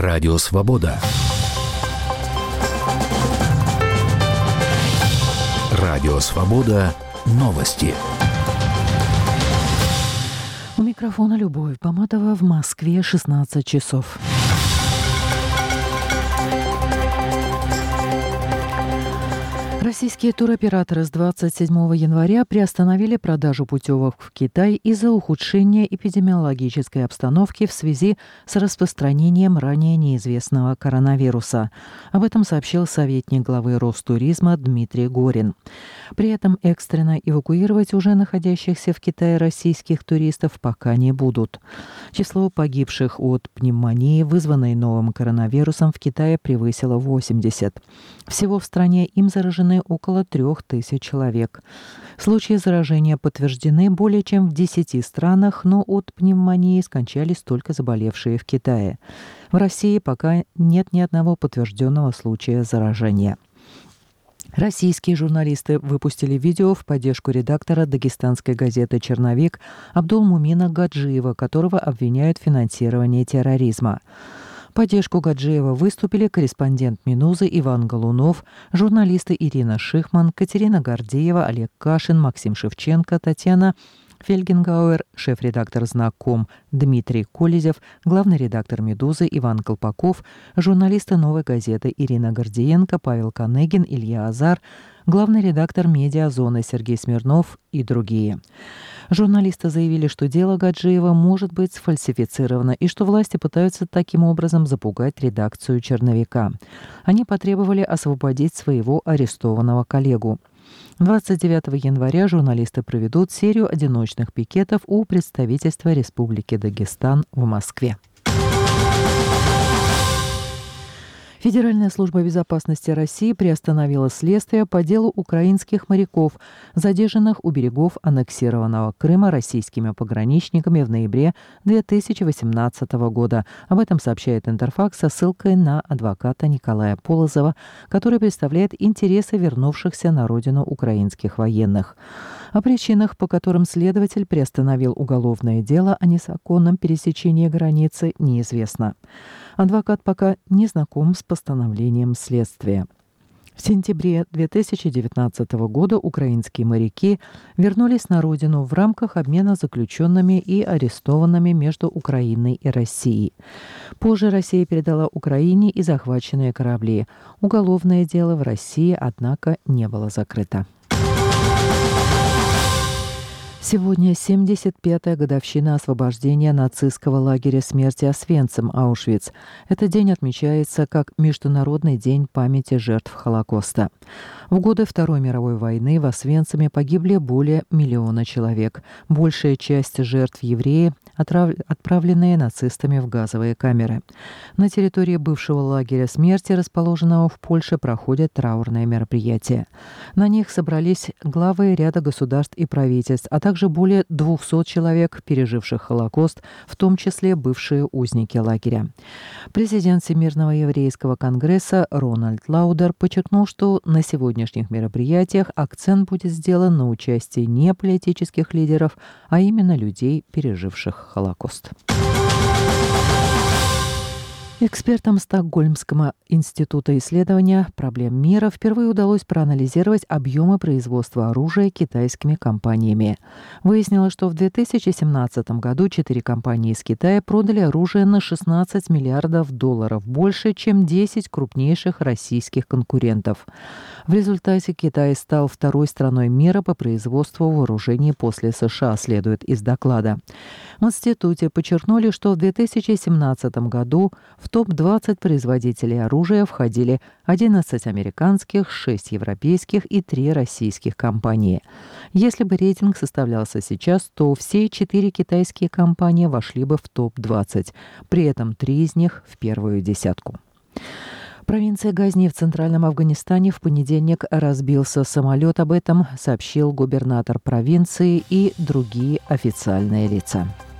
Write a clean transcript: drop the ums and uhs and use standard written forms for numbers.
Радио Свобода. Радио Свобода. Новости. У микрофона Любовь Поматова. В Москве 16 часов. Российские туроператоры с 27 января приостановили продажу путевок в Китай из-за ухудшения эпидемиологической обстановки в связи с распространением ранее неизвестного коронавируса. Об этом сообщил советник главы Ростуризма Дмитрий Горин. При этом экстренно эвакуировать уже находящихся в Китае российских туристов пока не будут. Число погибших от пневмонии, вызванной новым коронавирусом, в Китае превысило 80. Всего в стране им заражены около 3000 человек. Случаи заражения подтверждены более чем в 10 странах, но от пневмонии скончались только заболевшие в Китае. В России пока нет ни одного подтвержденного случая заражения. Российские журналисты выпустили видео в поддержку редактора дагестанской газеты «Черновик» Абдулмумина Гаджиева, которого обвиняют в финансировании терроризма. В поддержку Гаджиева выступили корреспондент «Медузы» Иван Голунов, журналисты Ирина Шихман, Катерина Гордеева, Олег Кашин, Максим Шевченко, Татьяна Фельгенгауэр, шеф-редактор «Знаком» Дмитрий Колезев, главный редактор «Медузы» Иван Колпаков, журналисты «Новой газеты» Ирина Гордиенко, Павел Канегин, Илья Азар, главный редактор «Медиазоны» Сергей Смирнов и другие. Журналисты заявили, что дело Гаджиева может быть сфальсифицировано и что власти пытаются таким образом запугать редакцию «Черновика». Они потребовали освободить своего арестованного коллегу. 29 января журналисты проведут серию одиночных пикетов у представительства Республики Дагестан в Москве. Федеральная служба безопасности России приостановила следствие по делу украинских моряков, задержанных у берегов аннексированного Крыма российскими пограничниками в ноябре 2018 года. Об этом сообщает Интерфакс со ссылкой на адвоката Николая Полозова, который представляет интересы вернувшихся на родину украинских военных. О причинах, по которым следователь приостановил уголовное дело о незаконном пересечении границы, неизвестно. Адвокат пока не знаком с постановлением следствия. В сентябре 2019 года украинские моряки вернулись на родину в рамках обмена заключенными и арестованными между Украиной и Россией. Позже Россия передала Украине и захваченные корабли. Уголовное дело в России, однако, не было закрыто. Сегодня 75-я годовщина освобождения нацистского лагеря смерти Освенцим, Аушвиц. Этот день отмечается как Международный день памяти жертв Холокоста. В годы Второй мировой войны в Освенциме погибли более 1 миллиона человек. Большая часть жертв евреи, отправленные нацистами в газовые камеры. На территории бывшего лагеря смерти, расположенного в Польше, проходят траурные мероприятия. На них собрались главы ряда государств и правительств, а также более 200 человек, переживших Холокост, в том числе бывшие узники лагеря. Президент Всемирного еврейского конгресса Рональд Лаудер подчеркнул, что на сегодняшних мероприятиях акцент будет сделан на участии не политических лидеров, а именно людей, переживших Холокост. Экспертам Стокгольмского института исследования проблем мира впервые удалось проанализировать объемы производства оружия китайскими компаниями. Выяснилось, что в 2017 году 4 компании из Китая продали оружие на $16 миллиардов больше, чем 10 крупнейших российских конкурентов. В результате Китай стал второй страной мира по производству вооружений после США, следует из доклада. В институте подчеркнули, что в 2017 году в топ-20 производителей оружия входили 11 американских, 6 европейских и 3 российских компании. Если бы рейтинг составлялся сейчас, то все 4 китайские компании вошли бы в топ-20. При этом 3 из них в первую десятку. В провинции Газни в центральном Афганистане в понедельник разбился самолет. Об этом сообщил губернатор провинции и другие официальные лица.